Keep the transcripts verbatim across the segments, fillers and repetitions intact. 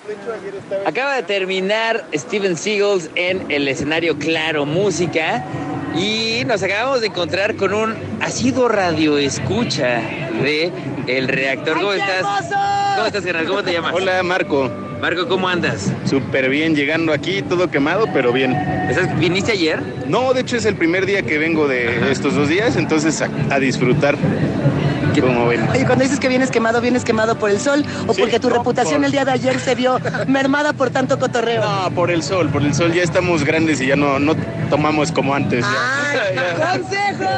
Acaba de terminar Steven Seagals en el escenario Claro Música y nos acabamos de encontrar con un asiduo radioescucha de El Reactor. ¿Cómo ¡Ay, qué estás? hermoso! ¿Cómo estás, carnal? ¿Cómo te llamas? Hola, Marco. Marco, ¿cómo andas? Súper bien, llegando aquí, todo quemado, pero bien. ¿Estás, ¿Viniste ayer? No, de hecho es el primer día que vengo de estos dos días, entonces a, a disfrutar. Como ven. Oye, cuando dices que vienes quemado, ¿vienes quemado por el sol o Sí, porque tu no, reputación por- el día de ayer se vio mermada por tanto cotorreo? No, por el sol, por el sol. Ya estamos grandes y ya no, no tomamos como antes. ya. ¡Ay,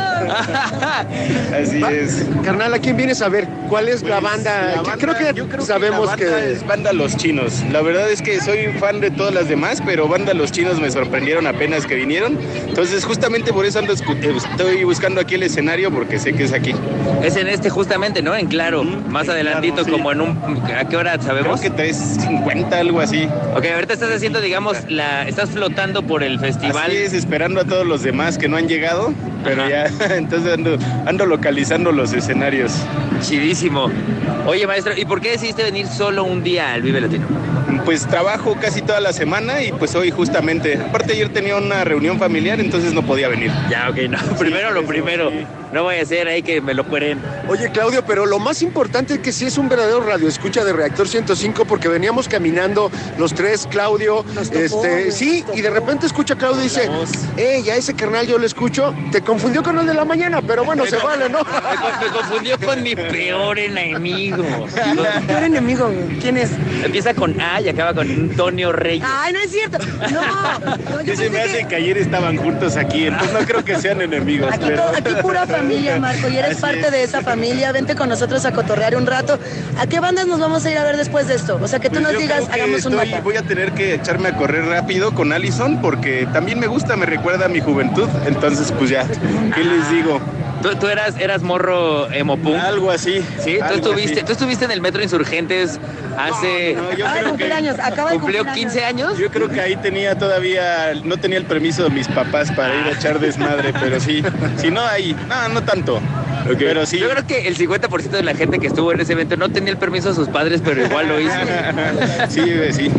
consejo! Así es. Carnal, ¿a quién vienes a ver? ¿Cuál es la Pues, banda? la banda- Creo que yo creo sabemos que, la banda que... es Banda Los Chinos. La verdad es que soy fan de todas las demás, pero Banda Los Chinos me sorprendieron apenas que vinieron. Entonces, justamente por eso ando escu- eh, estoy buscando aquí el escenario porque sé que es aquí. Es en este justamente, ¿no? En Claro. Ujú, Más en adelantito, Claro, sí. como en un... ¿A qué hora Creo sabemos? que tres cincuenta, algo así. Ok, ahorita estás haciendo, digamos, la... Estás flotando por el festival. Así es, esperando a todos los demás que no han llegado, pero Ajá. ya, entonces ando, ando localizando los escenarios. Chidísimo. Oye, maestro, ¿y por qué decidiste venir solo un día al Vive Latino? Pues trabajo casi toda la semana y pues hoy justamente, aparte ayer tenía una reunión familiar, entonces no podía venir. Ya, ok, no. Primero lo eso, primero. sí. No voy a hacer ahí que me lo cueren. Oye, Claudio, pero lo más importante es que sí es un verdadero radioescucha de Reactor ciento cinco porque veníamos caminando los tres, Claudio, Nos tocó, este, nos sí, tocó. y de repente escucha a Claudio y dice, La voz. eh, ya ese carnal yo lo escucho, te confundió con el de la mañana, pero bueno, se vale, ¿no? Me, co- me confundió con mi peor enemigo. ¿Tu enemigo? ¿Quién es? Empieza con A y acaba con Antonio Reyes. ¡Ay, no es cierto! No, no yo Sí, se me pensé hace que ayer estaban juntos aquí, entonces no creo que sean enemigos. Aquí, pero... todo- aquí pura familia, Marco, y eres Así parte es. de esa familia. Vente con nosotros a cotorrear un rato. ¿A qué bandas nos vamos a ir a ver después de esto? O sea, que tú Pues nos yo digas, creo que hagamos un estoy- mapa. voy a tener que echarme a correr rápido con Allison porque también me gusta, me recuerda a mi juventud, entonces pues ya, ¿qué les digo? Tú, tú eras, eras morro emo punk. Algo así. Sí, tú algo estuviste, así. tú estuviste en el Metro Insurgentes hace... No, no, yo Acaba de creo cumplir que- años, acaba de ¿Cumplió cumplir quince años? Yo creo que ahí tenía todavía, no tenía el permiso de mis papás para ir a echar desmadre, pero sí, si no ahí, no, no tanto, pero sí. Yo creo que el cincuenta por ciento de la gente que estuvo en ese evento no tenía el permiso de sus padres, pero igual lo hizo. Sí, bebé, sí.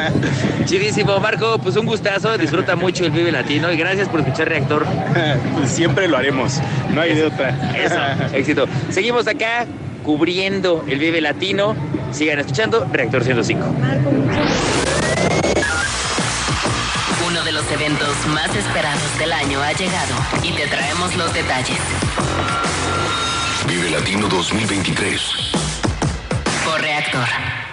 Chidísimo, Marco, pues un gustazo, disfruta mucho el Vive Latino y gracias por escuchar Reactor. Pues siempre lo haremos, no hay de otra. Eso, éxito. Seguimos acá cubriendo el Vive Latino. Sigan escuchando Reactor ciento cinco. Uno de los eventos más esperados del año ha llegado y te traemos los detalles. Vive Latino dos mil veintitrés. Por Reactor.